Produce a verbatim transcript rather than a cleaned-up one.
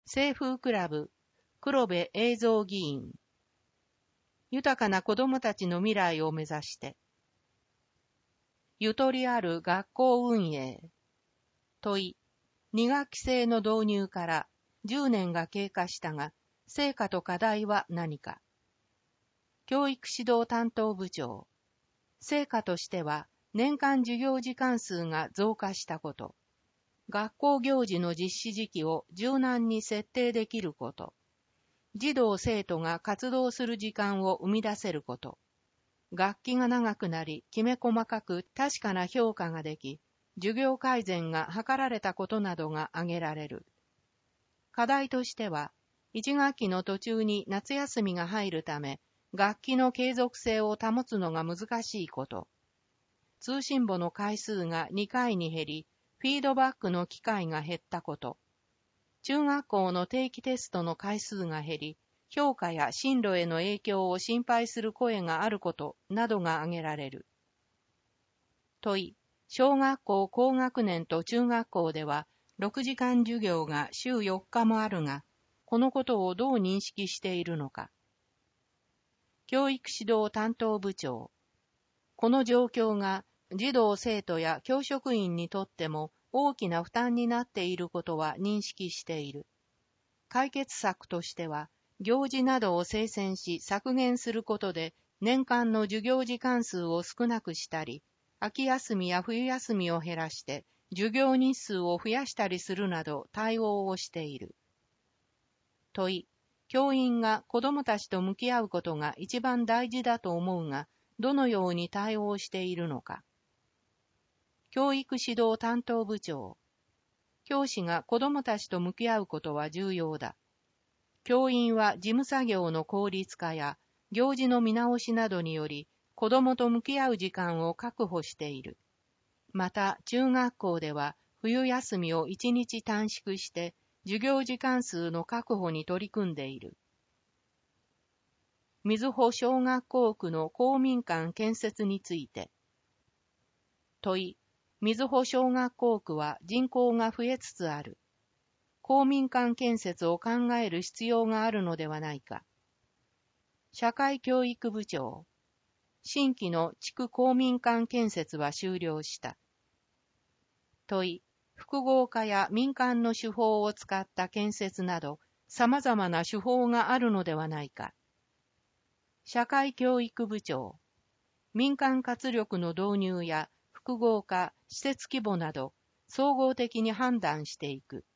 清風クラブ、黒部映像議員。豊かな子どもたちの未来を目指して。ゆとりある学校運営。問い、に学期制の導入からじゅうねんが経過したが、成果と課題は何か。教育指導担当部長。成果としては、年間授業時間数が増加したこと。学校行事の実施時期を柔軟に設定できること。児童生徒が活動する時間を生み出せること。学期が長くなり、きめ細かく確かな評価ができ、授業改善が図られたことなどが挙げられる。課題としては、いち学期の途中に夏休みが入るため、学期の継続性を保つのが難しいこと。通信簿の回数がにかいに減り、フィードバックの機会が減ったこと。中学校の定期テストの回数が減り、評価や進路への影響を心配する声があることなどが挙げられる。問い、小学校高学年と中学校ではろくじかん授業が週よっかもあるが、このことをどう認識しているのか。教育指導担当部長。この状況が児童生徒や教職員にとっても大きな負担になっていることは認識している。解決策としては、行事などを精選し削減することで年間の授業時間数を少なくしたり、秋休みや冬休みを減らして授業日数を増やしたりするなど対応をしている。問い、教員が子どもたちと向き合うことが一番大事だと思うが、どのように対応しているのか。教育指導担当部長。教師が子どもたちと向き合うことは重要だ。教員は事務作業の効率化や行事の見直しなどにより、子どもと向き合う時間を確保している。また、中学校では冬休みをいちにち短縮して、授業時間数の確保に取り組んでいる。瑞穂小学校区の公民館建設について。問い、瑞穂小学校区は人口が増えつつある。公民館建設を考える必要があるのではないか。社会教育部長。新規の地区公民館建設は終了した。問い、複合化や民間の手法を使った建設など、様々な手法があるのではないか。社会教育部長。民間活力の導入や複合化、施設規模など、総合的に判断していく。